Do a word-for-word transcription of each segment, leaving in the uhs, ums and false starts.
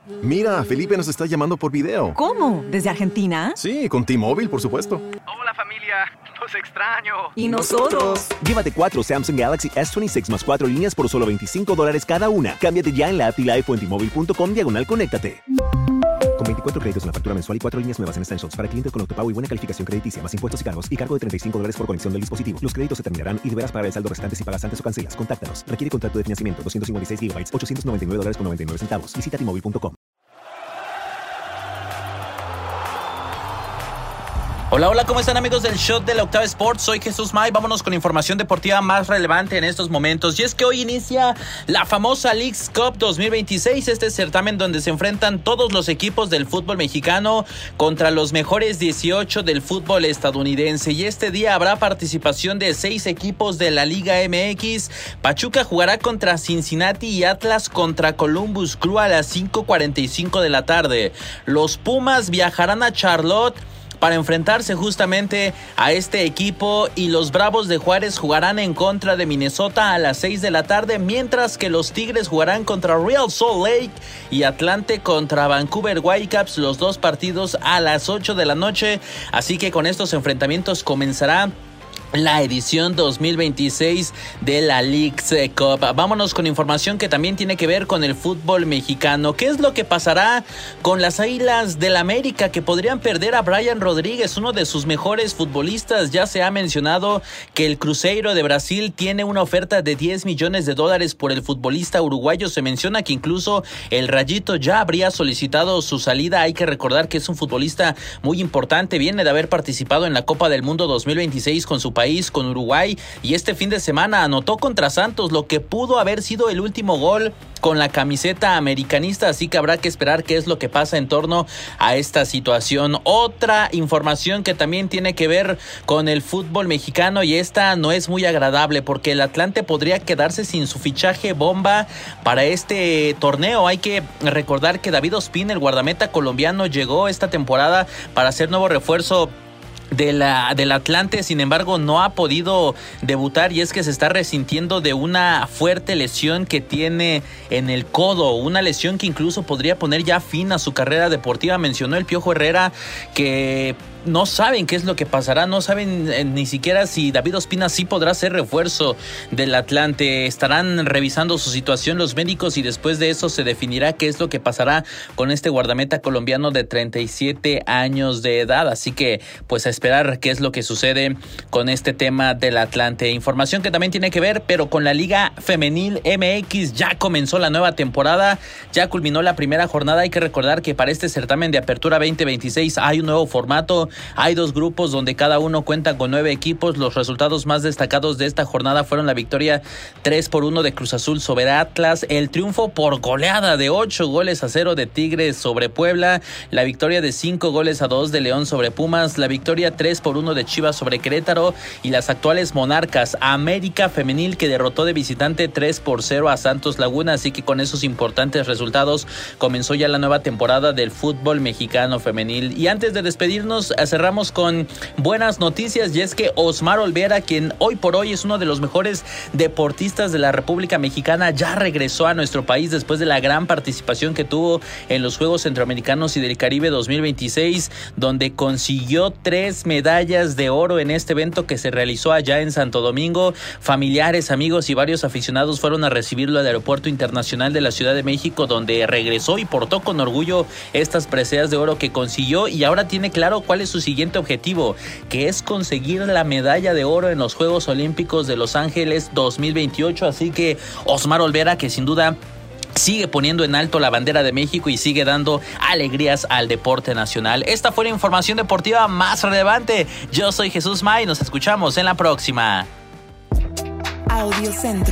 Mira, Felipe nos está llamando por video. ¿Cómo? ¿Desde Argentina? Sí, con T-Mobile, por supuesto. Hola familia, los extraño. ¿Y nosotros? Llévate cuatro Samsung Galaxy S veintiséis más cuatro líneas por solo veinticinco dólares cada una. Cámbiate ya en la app y la iPhone en T-Mobile punto com diagonal conéctate. Con veinticuatro créditos en la factura mensual y cuatro líneas nuevas en Essentials para clientes con autopago y buena calificación crediticia, más impuestos y cargos y cargo de treinta y cinco dólares por conexión del dispositivo. Los créditos se terminarán y deberás pagar el saldo restante si pagas antes o cancelas. Contáctanos. Requiere contrato de financiamiento. doscientos cincuenta y seis gigabytes, ochocientos noventa y nueve dólares con noventa y nueve centavos. Visita T Mobile punto com. Hola, hola, ¿cómo están amigos del Shot de la Octava Sports? Soy Jesús May, vámonos con información deportiva más relevante en estos momentos. Y es que hoy inicia la famosa Leagues Cup dos mil veintiséis, este certamen donde se enfrentan todos los equipos del fútbol mexicano contra los mejores dieciocho del fútbol estadounidense. Y este día habrá participación de seis equipos de la Liga M X. Pachuca jugará contra Cincinnati y Atlas contra Columbus Crew a las cinco cuarenta y cinco de la tarde. Los Pumas viajarán a Charlotte para enfrentarse justamente a este equipo, y los Bravos de Juárez jugarán en contra de Minnesota a las seis de la tarde, mientras que los Tigres jugarán contra Real Salt Lake y Atlante contra Vancouver Whitecaps, los dos partidos a las ocho de la noche. Así que con estos enfrentamientos comenzará la edición dos mil veintiséis de la Leagues Cup. Vámonos con información que también tiene que ver con el fútbol mexicano. ¿Qué es lo que pasará con las Águilas del América, que podrían perder a Brian Rodríguez, uno de sus mejores futbolistas? Ya se ha mencionado que el Cruzeiro de Brasil tiene una oferta de diez millones de dólares por el futbolista uruguayo. Se menciona que incluso el Rayito ya habría solicitado su salida. Hay que recordar que es un futbolista muy importante, viene de haber participado en la Copa del Mundo dos mil veintiséis con su país, con Uruguay, y este fin de semana anotó contra Santos lo que pudo haber sido el último gol con la camiseta americanista, así que habrá que esperar qué es lo que pasa en torno a esta situación. Otra información que también tiene que ver con el fútbol mexicano, y esta no es muy agradable porque el Atlante podría quedarse sin su fichaje bomba para este torneo. Hay que recordar que David Ospina, el guardameta colombiano, llegó esta temporada para ser nuevo refuerzo de la, del Atlante, sin embargo no ha podido debutar, y es que se está resintiendo de una fuerte lesión que tiene en el codo, una lesión que incluso podría poner ya fin a su carrera deportiva. Mencionó el Piojo Herrera que no saben qué es lo que pasará, no saben eh, ni siquiera si David Ospina sí podrá ser refuerzo del Atlante. Estarán revisando su situación los médicos y después de eso se definirá qué es lo que pasará con este guardameta colombiano de treinta y siete años de edad. Así que pues a esperar qué es lo que sucede con este tema del Atlante. Información que también tiene que ver pero con la Liga Femenil M X. Ya comenzó la nueva temporada, ya culminó la primera jornada. Hay que recordar que para este certamen de apertura veinte veintiséis hay un nuevo formato. Hay dos grupos donde cada uno cuenta con nueve equipos. Los resultados más destacados de esta jornada fueron la victoria tres por uno de Cruz Azul sobre Atlas, el triunfo por goleada de ocho goles a cero de Tigres sobre Puebla, la victoria de cinco goles a dos de León sobre Pumas, la victoria tres por uno de Chivas sobre Querétaro, y las actuales monarcas América Femenil, que derrotó de visitante tres por cero a Santos Laguna. Así que con esos importantes resultados comenzó ya la nueva temporada del fútbol mexicano femenil. Y antes de despedirnos, cerramos con buenas noticias, y es que Osmar Olvera, quien hoy por hoy es uno de los mejores deportistas de la República Mexicana, ya regresó a nuestro país después de la gran participación que tuvo en los Juegos Centroamericanos y del Caribe dos mil veintiséis, donde consiguió tres medallas de oro en este evento que se realizó allá en Santo Domingo. Familiares, amigos y varios aficionados fueron a recibirlo al Aeropuerto Internacional de la Ciudad de México, donde regresó y portó con orgullo estas preseas de oro que consiguió, y ahora tiene claro cuál es su siguiente objetivo, que es conseguir la medalla de oro en los Juegos Olímpicos de Los Ángeles dos mil veintiocho. Así que Osmar Olvera, que sin duda sigue poniendo en alto la bandera de México y sigue dando alegrías al deporte nacional. Esta fue la información deportiva más relevante. Yo soy Jesús May, nos escuchamos en la próxima. Audio Centro.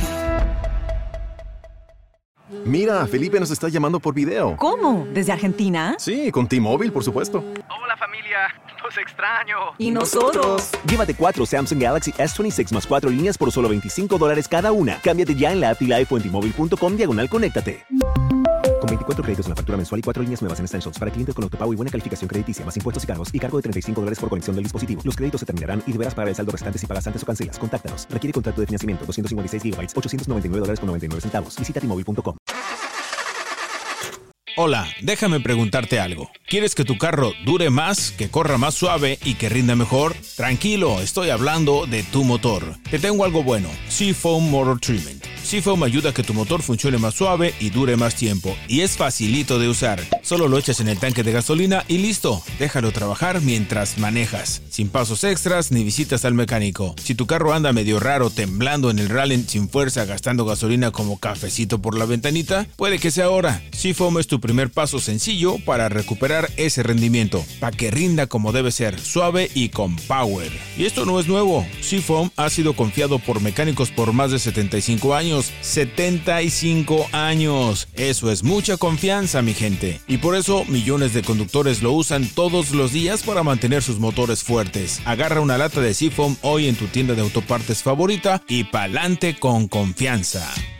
Mira, Felipe nos está llamando por video. ¿Cómo? ¿Desde Argentina? Sí, con T-Mobile, por supuesto. Hola familia, los extraño. ¿Y nosotros? Llévate cuatro Samsung Galaxy S veintiséis más cuatro líneas por solo veinticinco dólares cada una. Cámbiate ya en la app y la iPhone en T Mobile punto com diagonal conéctate. Con veinticuatro créditos en la factura mensual y cuatro líneas nuevas en Essentials para clientes con autopago y buena calificación crediticia, más impuestos y cargos y cargo de treinta y cinco dólares por conexión del dispositivo. Los créditos se terminarán y deberás pagar el saldo restante si pagas antes o cancelas. Contáctanos. Requiere contrato de financiamiento. doscientos cincuenta y seis gigabytes, ochocientos noventa y nueve dólares con noventa y nueve centavos. Visita T Mobile punto com. Hola, déjame preguntarte algo. ¿Quieres que tu carro dure más, que corra más suave y que rinda mejor? Tranquilo, estoy hablando de tu motor. Te tengo algo bueno, Seafoam Motor Treatment. Seafoam ayuda a que tu motor funcione más suave y dure más tiempo. Y es facilito de usar. Solo lo echas en el tanque de gasolina y listo. Déjalo trabajar mientras manejas. Sin pasos extras ni visitas al mecánico. Si tu carro anda medio raro, temblando en el rally sin fuerza, gastando gasolina como cafecito por la ventanita, puede que sea ahora. Seafoam es tu primer paso sencillo para recuperar ese rendimiento. Para que rinda como debe ser, suave y con power. Y esto no es nuevo. Seafoam ha sido confiado por mecánicos por más de setenta y cinco años. setenta y cinco años. Eso es mucha confianza, mi gente. Y por eso millones de conductores lo usan todos los días para mantener sus motores fuertes. Agarra una lata de Seafoam hoy en tu tienda de autopartes favorita y pa'lante con confianza.